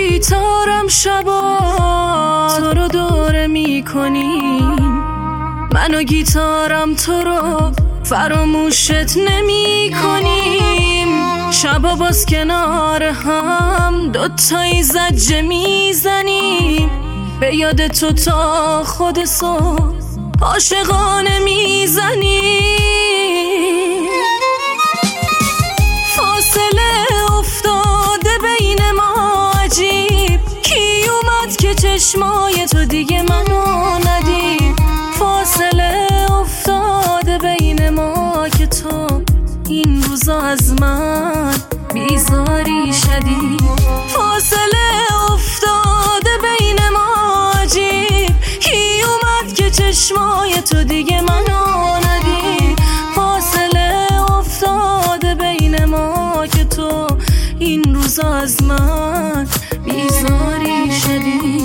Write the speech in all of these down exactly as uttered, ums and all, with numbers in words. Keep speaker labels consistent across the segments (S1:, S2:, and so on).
S1: گیتارم شبا تو رو دوره میکنیم، من و گیتارم تو رو فراموشت نمی کنیم. شبا باز کنار هم دوتایی زجه میزنیم، به یاد تو تا خود صبح عاشقانه میزنیم. فاصله افتاده بین ما عجیب، کی اومد که چشمای تو دیگه منو ندید. فاصله افتاده بین ما که تو این روزا از من بیزاری شدی. فاصله افتاده بین ما عجیب، کی اومد که چشمای تو دیگه منو ندید. فاصله افتاده بین ما که تو این روزا از من بیزاری شدی.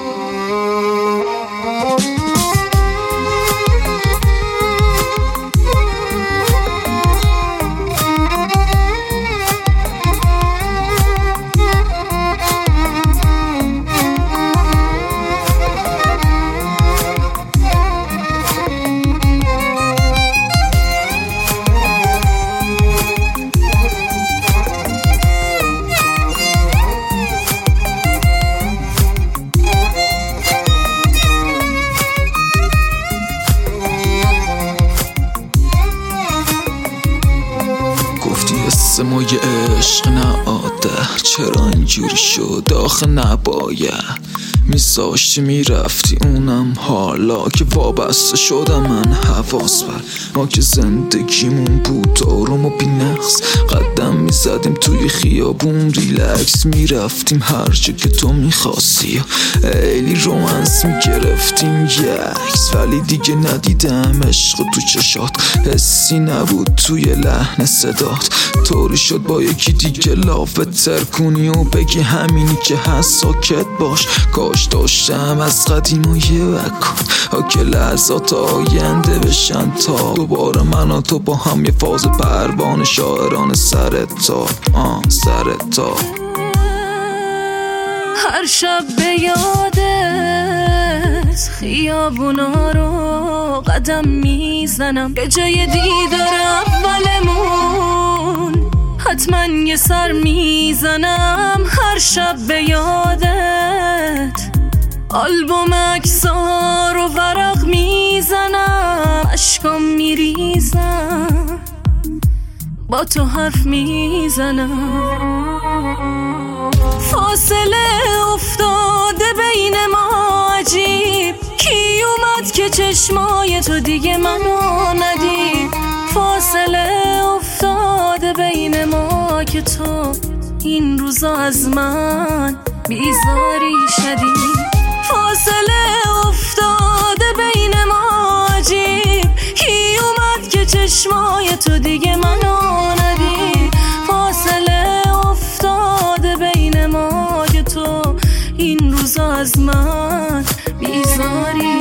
S2: ما یه عشق نعاده، چرا اینجوری شد آخه نباید میذاشتی میرفتی، اونم حالا که وابسته شدم من حواس بر ما که زندگیمون بود آروم و بی نقص. قدم میزدیم توی خیابون ریلکس، میرفتیم هر جا که تو میخواستی، ایلی رومنس میگرفتیم یکس. ولی دیگه ندیدم عشق تو چشات، حسی نبود توی لحن صدات. طوری شد با یکی دیگه لافتر کنی و بگی همینی که هست ساکت باش. کاش داشتم از قدیم و یه وکن ها که لحظات آینده بشن، تا دوباره من و تو با هم یه فاز پروانه شاعران سر تا آن سر تا.
S1: هر شب به یادت خیابونا رو قدم میزنم، به جای دیدار اولمون حتما یه سر میزنم. هر شب به یادت آلبوم عکس‌ها رو ورق میزنم، اشکام میریزم با تو حرف میزنم. فاصله افتاده بین ما عجیب، کی اومد که چشمای تو دیگه منو ندید. فاصله افتاده بین ما که تو این روزا از من بیزاری شدی. فاصله افتاده بین ما عجیب، کی اومد که چشمای تو دیگه منو ندید. فاصله افتاده بین ما که تو این روزا از من بیزاری